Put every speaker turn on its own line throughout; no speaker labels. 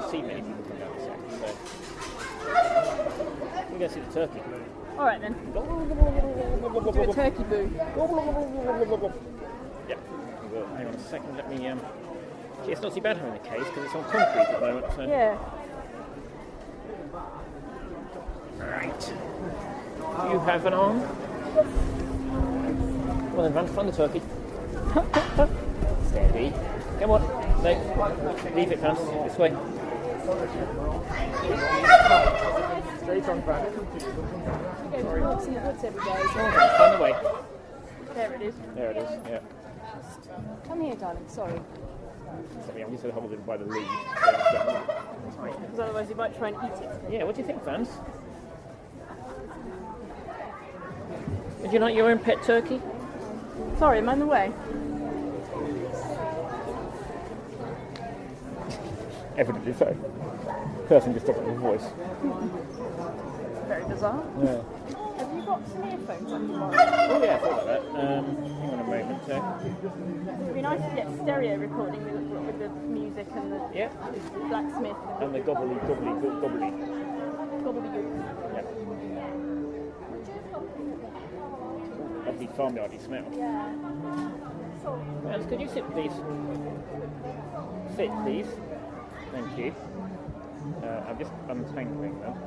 see many people come down this end, so we're going to see the turkey.
Alright then. Do a turkey boo.
Yeah, well, hang on a second, let me... See, it's not too bad having a case because it's on concrete at the moment, so...
Yeah.
Right. Do you have an arm? Well then, run, find the turkey. Steady. Come on. No. Leave it, Vance. This way.
Straight on back.
We go for walks in the woods every day.
Find the way.
There it is.
There it is, yeah.
Come here, darling. Sorry.
Sorry, I'm just going to hold it by the lead.
Because otherwise you might try and eat it.
Yeah, what do you think, Vance? Would you like your own pet turkey?
Sorry, am I in the way?
Evidently so. Person just stopped with a voice.
Very bizarre.
Yeah.
Have you got some earphones on tomorrow?
Oh yeah, I thought about that. Hang on a moment.
It'd be nice to get stereo recording with the music and the
Yeah.
blacksmith
And the gobbly.
gobbledygook.
Yeah. Lovely farmyardy smell.
Yeah.
Vance, could you sit, please? Sit, please. Thank you. I'm just untangling them.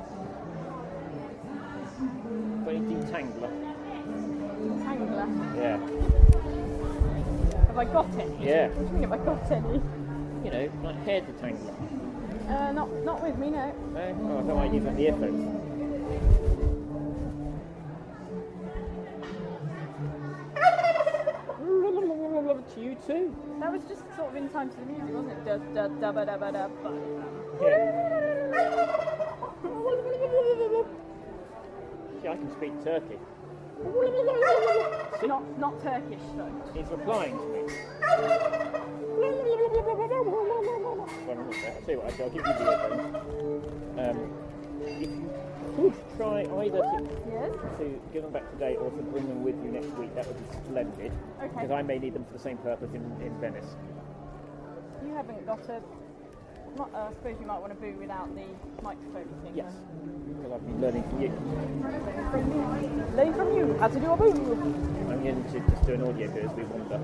Got any detangler?
Tangler.
Yeah.
Have I got any?
Yeah.
What do you mean have I got any?
You know, like hair detangler.
Not with me, no.
No? Oh, I don't like using the earphones. To you too.
That was just sort of in time to the music, wasn't it? Da da da ba da ba da ba.
Yeah. See, I can speak Turkey.
Not Turkish though.
He's replying to me. Well, I'll tell you what, I'll give you the earphones. If you could try either
Yes.
to give them back today or to bring them with you next week, that would be splendid.
Okay.
Because I may need them for the same purpose in Venice.
You haven't got a. I suppose you might want to boo without the microphone thing.
Yes. Because I've been learning from you.
Learn from you how to do a boo.
I'm going to just do an audio bit as we wander.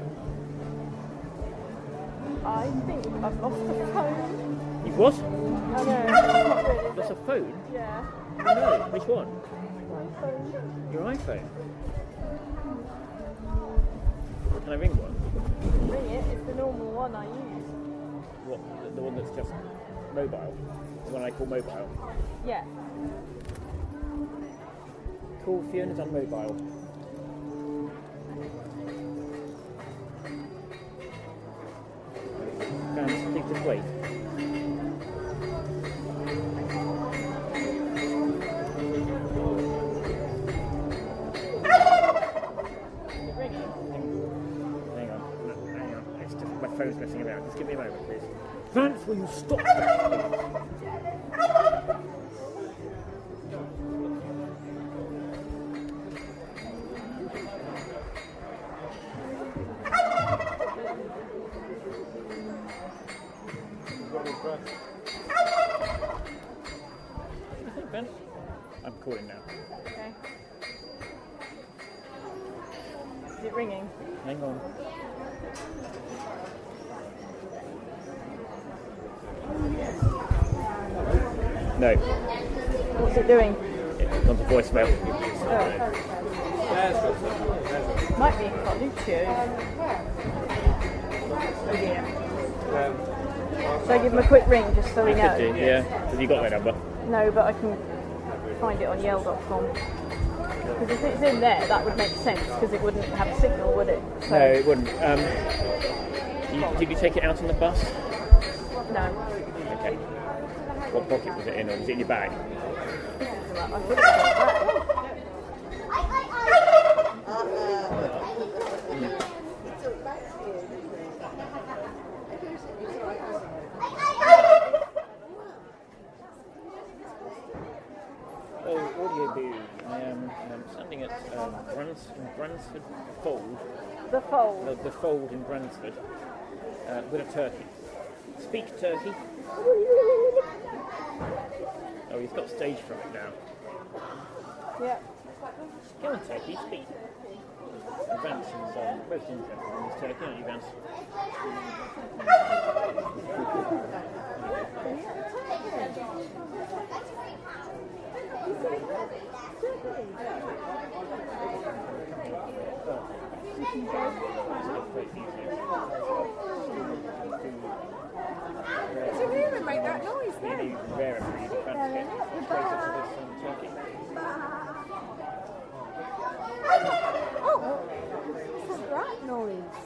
I think I've lost the phone.
You've what?
Oh no, it's not good, is
That's a
it?
phone?
Yeah.
Oh, no. Which one?
My phone.
Your iPhone? Can I ring one?
Ring it. It's the normal one I use.
What? The one that's just mobile? The one I call mobile?
Yeah.
Call Fiona's on mobile. Vance, please just wait.
Is it ringing?
Hang on. It's just my phone's messing around. Just give me a moment, please. Vance, will you stop that, please? What do you think, Vance? I'm calling now.
Okay. Is it ringing?
Hang on. No.
What's it doing?
It's on the voicemail.
Oh. Might be Carluccio. Oh dear. Should I give him a quick ring just so we know?
Could do, yeah. Have you got their number?
No, but I can find it on Yale.com. Because if it's in there, that would make sense, because it wouldn't have a signal, would it? So,
No, it wouldn't. Did you take it out on the bus?
no.
Okay. What pocket was it in, or was it in your bag?
I thought it was like that.
Oh, audio boo. I'm standing at Bransford Fold.
The fold.
The Fold in Bransford with a turkey. Speak turkey. Oh, he's got stage from it now.
Yeah.
Go on, Turkey, speak. Vance is most interested in this Turkey, aren't you, Vance?
Did you hear him make that noise then?
Really rare and breed. Vance get straight up to this Turkey.
Oh, what's that noise?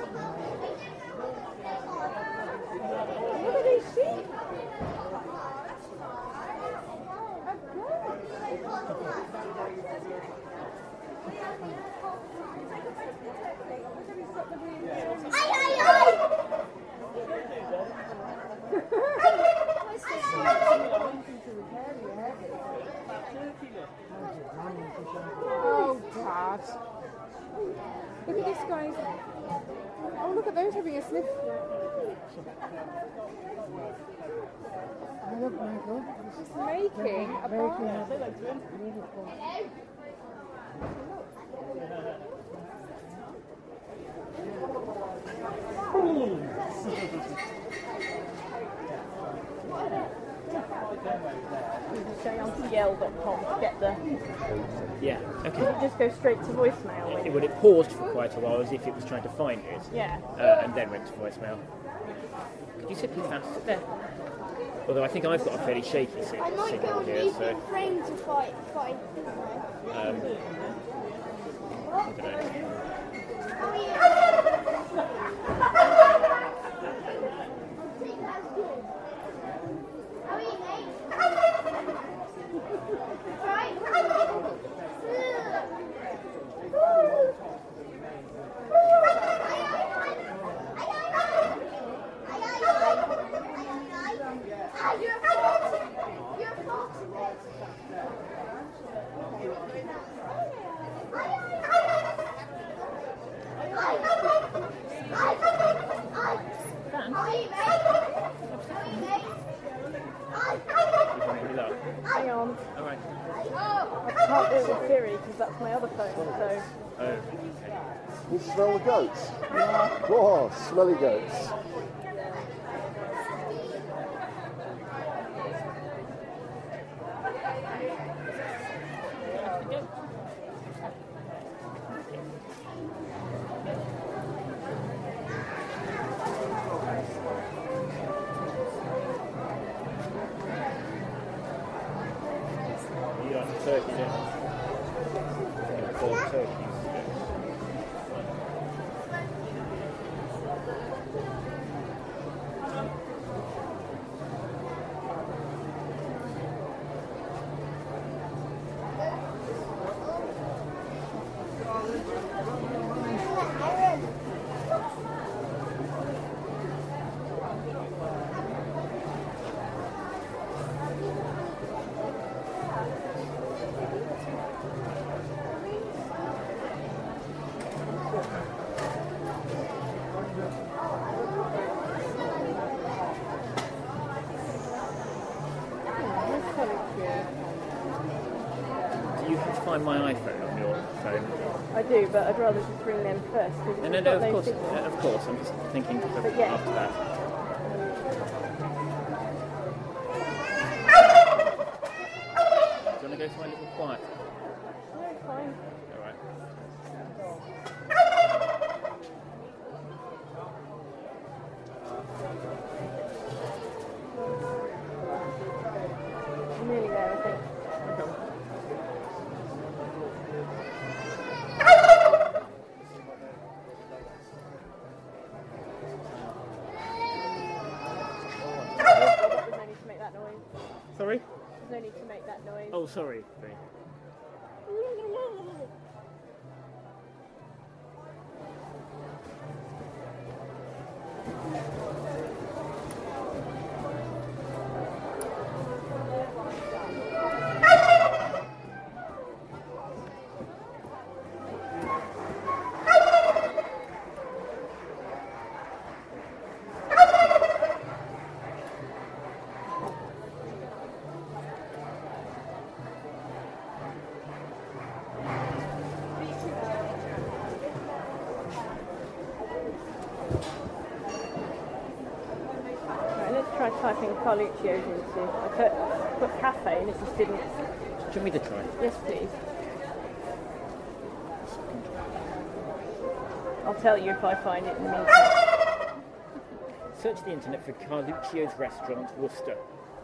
Look at these sheep. Oh, Dad. Look at this guy's. Oh, look at those having a sniff.
Look, Michael.
She's making a bar.
Going on to yell.com to get the...
Yeah, okay.
It just goes straight to voicemail.
It would have paused for quite a while as if it was trying to find it.
Yeah.
And then went to voicemail. Could you sit faster there? Although I think I've got a fairly shaky
I might go
signal
on
here,
YouTube
so
frame to fight.
I don't know.
How are you? How are you, mate? Right? You're a fox. You're a fox.
Hang on.
Alright.
I can't do it with Siri because that's my other phone, so...
Oh.
You smell the goats? Oh, smelly goats.
You like the turkey, don't you? Yeah, 4 turkeys. Do you have to find my iPhone on your phone?
I do, but I'd rather just ring them first.
No, of course. Of course, I'm just thinking for
But yeah.
after that. Do you want to go somewhere a little quiet?
No, it's fine.
Alright.
I'm nearly there, I think. There's no need to make that noise.
Sorry?
There's no need to make that noise.
Oh, sorry.
typing Carluccio's into? I put cafe and it just didn't.
Do you want me to try?
Yes, please. I'll tell you if I find it in the meantime.
Search the internet for Carluccio's Restaurant, Worcester.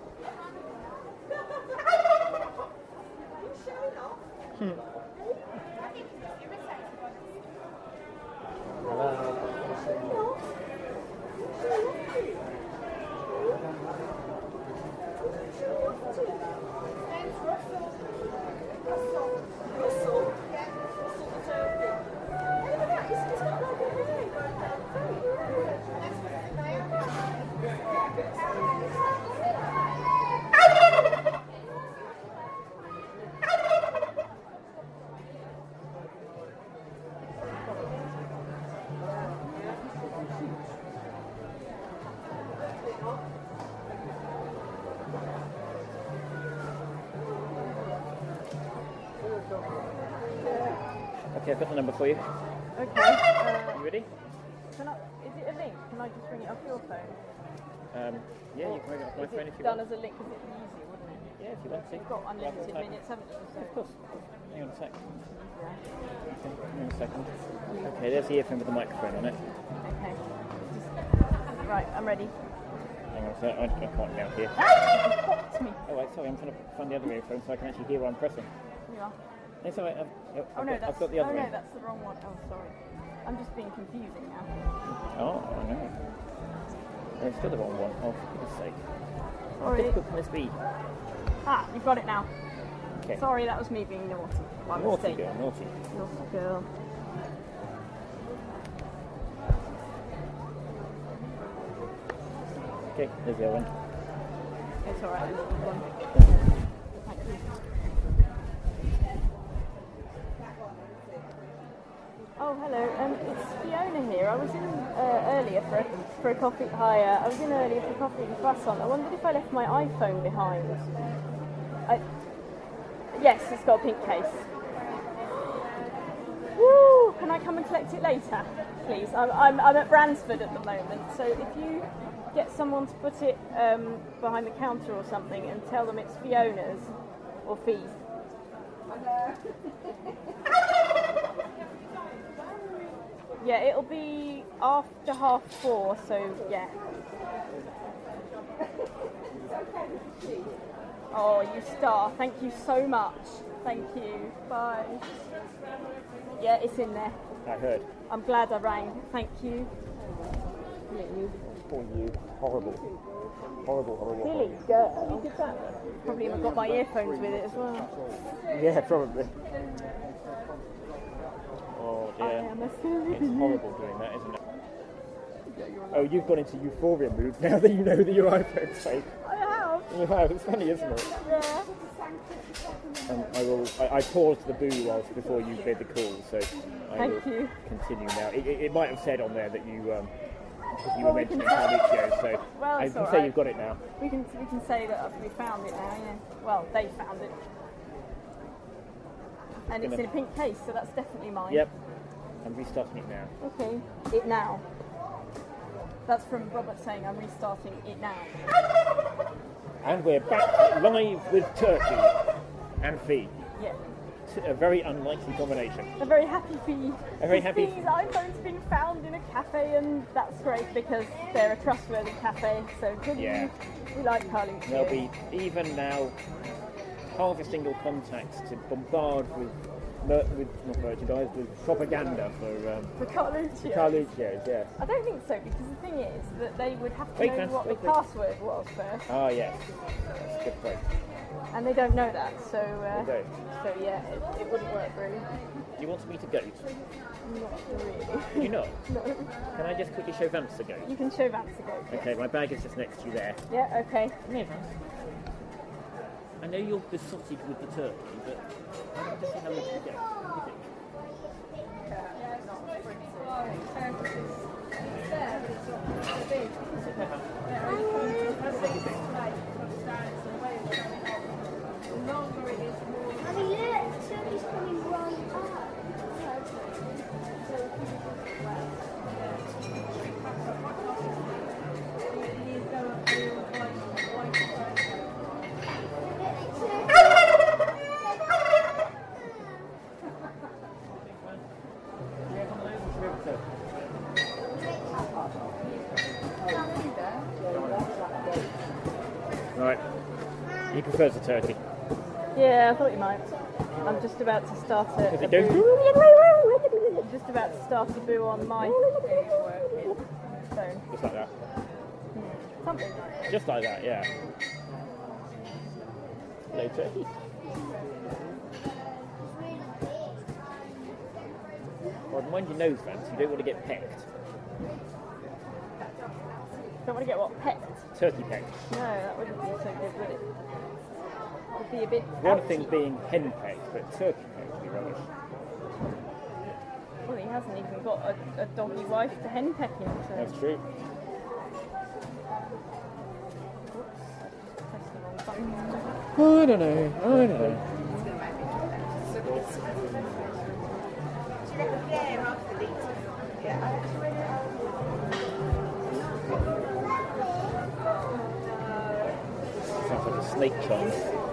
Okay, I've got the number for you.
Okay.
You ready?
Is it a link? Can I just ring it off your phone?
Yeah, you can ring it off my
Is
phone
it
if you
done
want.
as a link? Because it'd be easier, wouldn't it?
Yeah, if you want to.
You've got unlimited
Rather than
minutes, haven't you? So,
Of course. Hang on a sec. Okay, hang on a second. Okay, there's the earphone with the microphone on it.
okay. Right, I'm ready.
Hang on a sec. I can't now hear.
Popped me.
Oh, wait, sorry, I'm trying to find the other earphone so I can actually hear what I'm pressing.
You are.
It's all right.
Oh no,
I've got the other
oh no,
one.
that's the wrong one. Oh, sorry. I'm just being confusing now.
Oh, I know. Oh, it's still the wrong one. Oh, for goodness sake. How
Sorry.
difficult can this be?
Ah, you've got it now.
Okay.
Sorry, that was me being naughty. My
Naughty
mistake.
girl, naughty.
Naughty girl.
Okay, there's the other one.
It's alright. Thank you. Oh, hello. It's Fiona here. I was in earlier for a coffee. Hi, I was in earlier for coffee and croissant. I wondered if I left my iPhone behind. Yes, it's got a pink case. Woo! Can I come and collect it later, please? I'm at Bransford at the moment, so if you get someone to put it behind the counter or something and tell them it's Fiona's or Fee's. Yeah, it'll be after 4:30, so yeah. Oh, you star. Thank you so much. Thank you. Bye. Yeah, it's in there.
I heard.
I'm glad I rang. Thank you.
Poor you. Horrible. Horrible, horrible.
Silly girl. You did that. Probably even got my earphones with it as well.
Yeah, probably. Oh
I
dear.
am a silly.
It's horrible doing that, isn't it? Oh, you've gone into euphoria mood now that you know that your iPhone's safe.
I have.
You have. It's funny, isn't it?
Yeah.
I paused the boo whilst before you made the call, so I
Thank
will
you.
continue now. It might have said on there that you because you
Well,
were
we can
mentioning
say-
Carluccio, so
Well,
I
it's
can
all
say
right.
you've got it now.
We can say that we found it now. Yeah. Well, they found it. And it's in a pink case, so that's definitely mine.
Yep. I'm restarting it now.
Okay. It now. That's from Robert saying I'm restarting it now.
And we're back live with Turkey and Fee.
Yeah.
A very unlikely combination.
A very happy Fee.
A very happy-
Fee's iPhone's been found in a cafe, and that's great because they're a trustworthy cafe. So good.
Yeah.
We like Carluccio.
They'll be even now harvesting your contacts to bombard with not merchandise, with propaganda for
Carluccio.
Carluccio's, yes.
I don't think so, because the thing is that they would have to
Wait,
know
Vance,
what
wait,
the
wait.
password was first,
Ah, yes. That's a good point.
and they don't know that. So,
They don't.
so yeah, it wouldn't work really.
Do you want me to goat?
Not really.
Do you not?
No.
Can I just quickly show Vance the goat?
You can show Vance a go.
Okay, my bag is just next to you there.
Yeah. Okay.
Come here, Vance. I know you're besotted with the turkey, but I want to see how much you get. What do you think?
I mean, look, somebody's coming right up.
Right. He prefers the turkey.
Yeah, I thought you might. I'm just about to start a
It
boo.
goes
I'm just about to start a boo on my phone.
just like that.
Something like that.
Just like that, yeah. Hello, turkey. Well, mind your nose, Vance. You don't want to get pecked.
Don't want to get what? Pecked?
Turkey pecked.
No, that wouldn't be so good, would it? Would be a bit.
One
ouchy.
thing being hen pecked, but turkey pecked would be rubbish.
Well, he hasn't even got a doggy wife to hen peck him, so.
That's true.
Pressed the wrong button.
I don't know. Sounds like a snake charm.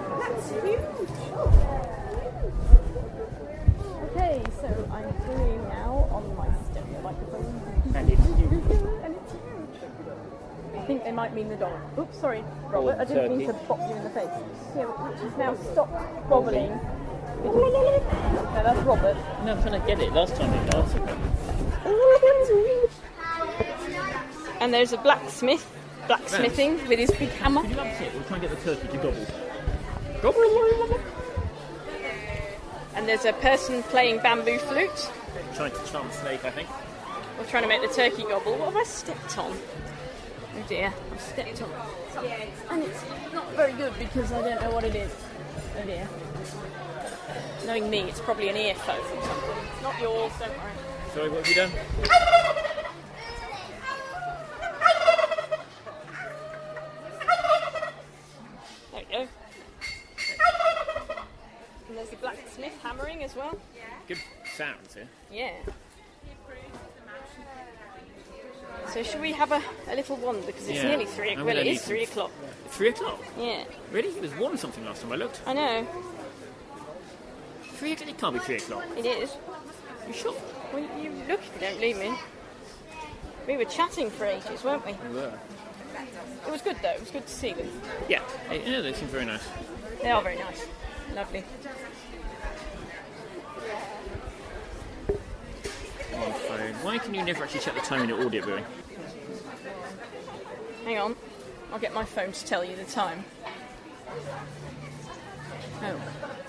Okay, so I'm doing now on my stereo microphone.
And it's huge.
And it's huge. I think they might mean the dog. Oops, sorry, Robert.
Or
I didn't mean to
turkey.
bop you in the face. Yeah, which has now stopped wobbling. No, that's Robert.
No, I'm trying to get it. Last time it answered me.
And there's a blacksmithing with his big hammer.
Can you upset? We'll try and get the turkey to gobble. Gobble!
And there's a person playing bamboo flute.
Trying to charm snake, I think.
We're trying to make the turkey gobble. What have I stepped on? Oh dear, I've stepped on something. And it's not very good because I don't know what it is. Oh dear. Knowing me, it's probably an earphone or something. Not yours, don't worry.
Sorry, what have you done?
There we go. And there's the blacksmith hammering as well.
Good sounds here.
Yeah. So should we have a little one because it's
Yeah.
nearly 3
I'm
o'clock. Well,
gonna
it
need
is
some-
3 o'clock.
3 o'clock?
Yeah,
Really? It was 1 something last time I looked.
I know.
3 o'clock? It can't be 3 o'clock.
It is.
You sure?
Well, you look if you don't believe me. We were chatting for ages, weren't we?
We were.
It was good though. It was good to see them.
Yeah. Yeah, they seem very nice.
They are very nice. Lovely.
On the phone. Why can you never actually check the time in your audio viewing?
Hang on. I'll get my phone to tell you the time. Oh.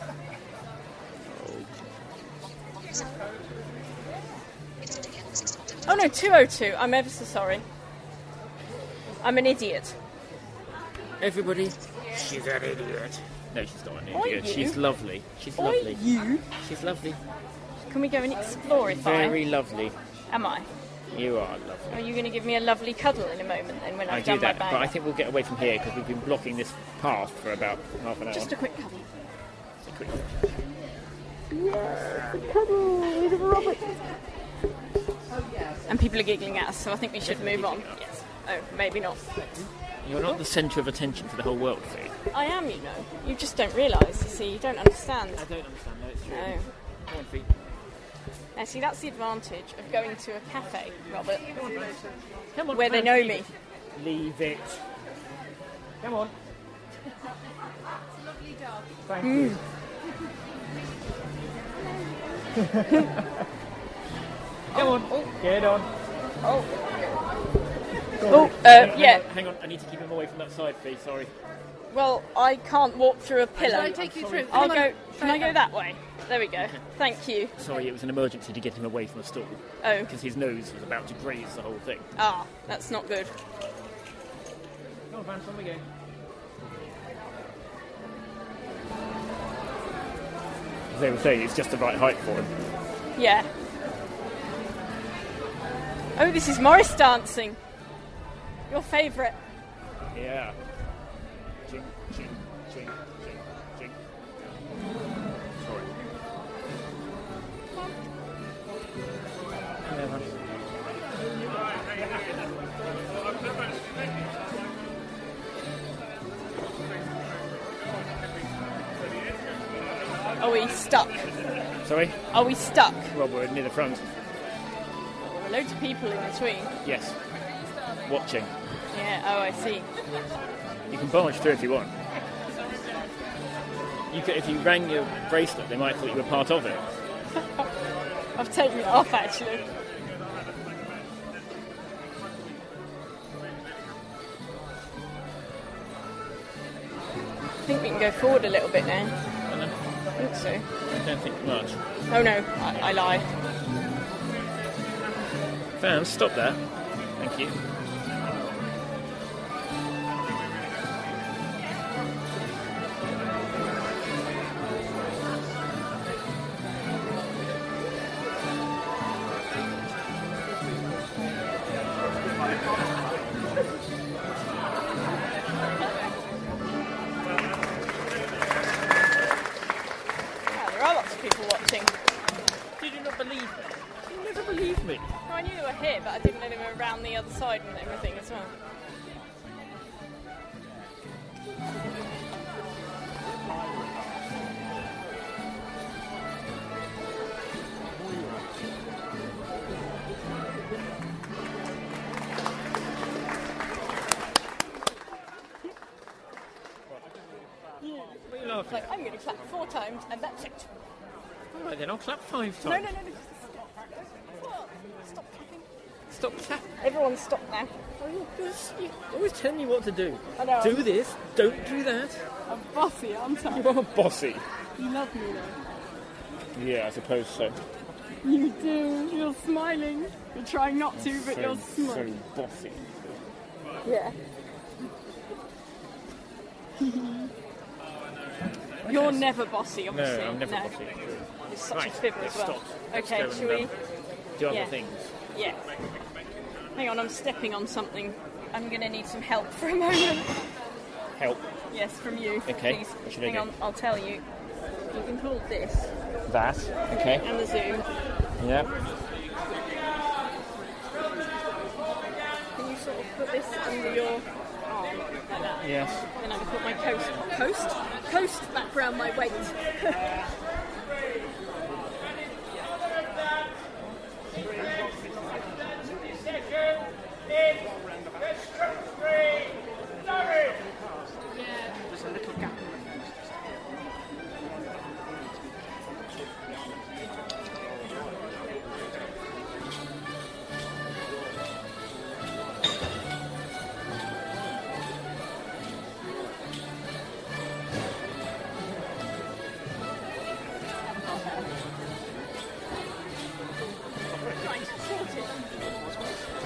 Oh no, 2:02. I'm ever so sorry. I'm an idiot.
Everybody, she's an idiot. No, she's not an
Oi,
idiot.
you.
She's lovely. She's
Oi,
lovely.
you.
She's lovely.
Can we go and explore if
Very lovely.
Am I?
You are lovely.
Are you going to give me a lovely cuddle in a moment then when
I
I've
do
done
that,
my
but
bag?
I think we'll get away from here because we've been blocking this path for about half an hour.
Just a quick cuddle.
Just a quick-
And people are giggling at us, so I think we should move on. Yes. Oh, maybe not.
You're not the centre of attention for the whole world, Fee.
I am, you know. You just don't realise, you see. You don't understand.
I don't understand. No, it's true.
No.
Come on, Fee.
Now, see, that's the advantage of going to a cafe, Robert,
Come on.
where they know me.
Leave it. Come on. Thank
Mm.
you. Come on. Get on.
Oh, yeah.
Hang on. I need to keep him away from that side, Fee. Sorry.
Well, I can't walk through a pillar.
Shall I take you through?
I'll
Come
go.
on.
Can I go that way? There we go. Thank you.
Sorry, it was an emergency to get him away from the stall
Oh.
because his nose was about to graze the whole thing.
Ah, that's not good.
Come on, Vance, on we go. As they were saying, it's just the right height for him.
Yeah. Oh, this is Morris dancing. Your favourite.
Yeah. Ching, ching, ching, ching, ching. Sorry. Yeah, Vance.
Are we stuck?
Sorry?
Are we stuck?
Well, we're near the front.
There are loads of people in between.
Yes. Watching.
Yeah, oh, I see.
You can barge through if you want. You could, if you rang your bracelet, they might have thought you were part of it.
I've taken it off actually. I think we can go forward a little bit now. I think so.
I don't think much.
Oh no, I lie.
Fans, stop that. Thank you.
There are lots of people watching.
Did you not believe me? You never believed me.
Oh, I knew they were here, but I didn't know they were around the other side and everything as well.
What are you laughing
Like,
at?
I'm going to clap 4 times and that's it.
All right then, I'll clap 5
No,
times.
no, no, no. Stop clapping.
Stop clapping.
Everyone stop now.
You always tell me what to do.
I know.
Do this, don't do that.
I'm bossy, aren't I?
You are bossy.
You love me though.
Yeah, I suppose so.
You do. You're smiling. You're trying not to, but you're
So
smiling.
bossy.
Yeah. You're never bossy,
No,
obviously.
I'm never bossy.
You're such
Right,
a fibber
let's
as well.
stop. Let's
Okay,
go
shall
and,
we?
do other
Yeah.
things.
Yeah. Hang on, I'm stepping on something. I'm going to need some help for a moment.
Help.
Yes, from you.
Okay,
Please.
what should I
Hang
do?
on, I'll tell you. You can hold this
That. Okay.
and the zoom.
Yeah.
Can you sort of put this under your arm like that?
Yes.
Then I can put my coast back round my waist.
There's a little gap.
Trying to sort it.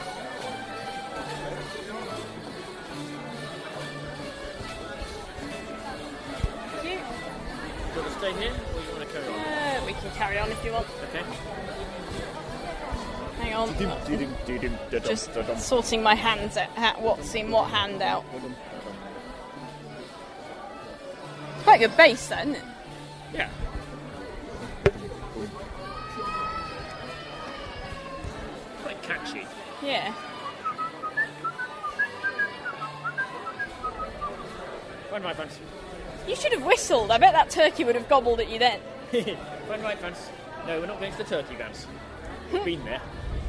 Thank you.
Do you want to stay here or you want to carry on?
We can carry on if you want.
Okay.
Hang on. Just
Dum-dum.
sorting my hands at what's in what hand out. Quite good bass, though, isn't it?
Yeah. Quite catchy.
Yeah.
Fine right, Vance.
You should have whistled. I bet that turkey would have gobbled at you then.
Fine right, Vance. No, we're not going to the Turkey, Vance. We've been there.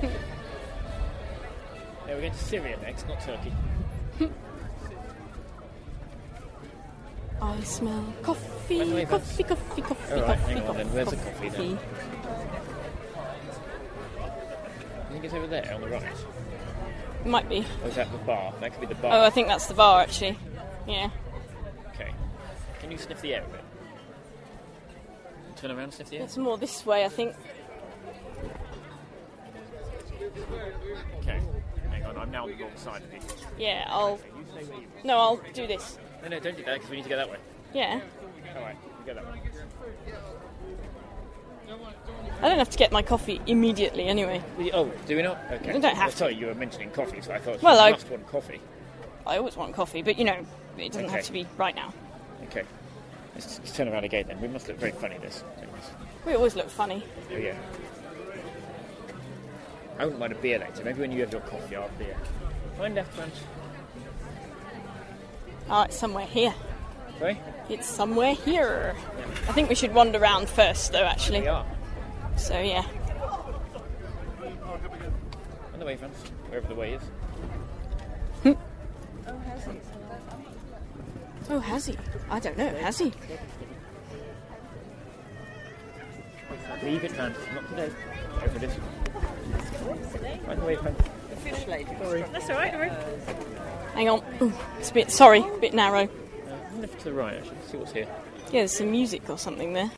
No, we're going to Syria next, not Turkey.
I smell coffee,
By the way, Vance.
coffee, coffee, coffee,
All right,
coffee,
hang on then.
coffee,
Where's the coffee then? I think it's over there on the right.
Might be.
Or is that the bar? That could be the bar.
Oh, I think that's the bar, actually. Yeah.
Okay. Can you sniff the air a bit? Turn around and sniff the air?
It's more this way, I think.
Okay. Hang on, I'm now on the wrong side of it.
Yeah, I'll...
You stay where you are.
No, I'll do this.
No, don't do that because we need to go that way.
Yeah.
Alright, we go that way.
I don't have to get my coffee immediately, anyway.
Oh, do we not? Okay.
We don't have to.
Sorry, you were mentioning coffee, so I thought
Well,
you must want coffee.
I always want coffee, but, you know, it doesn't
Okay.
have to be right now.
Okay. Let's turn around again then. We must look very funny this.
We always look funny.
Oh, yeah. I wouldn't mind a beer later. Maybe when you have your coffee, I'll have beer. Find left, French.
Oh, it's somewhere here.
Sorry?
It's somewhere here. I think we should wander around first, though, actually.
We are.
So, yeah.
On the way, French. Wherever the way is.
Oh, has he? I don't know, has he?
Leave it, Fran. Not today. Go for this. By the way, Fran.
The fish lady.
Sorry.
That's all right, Marie.
Hang on. Ooh, it's a bit, sorry, a bit narrow.
Left to the right, actually. See what's here.
Yeah, there's some music or something there.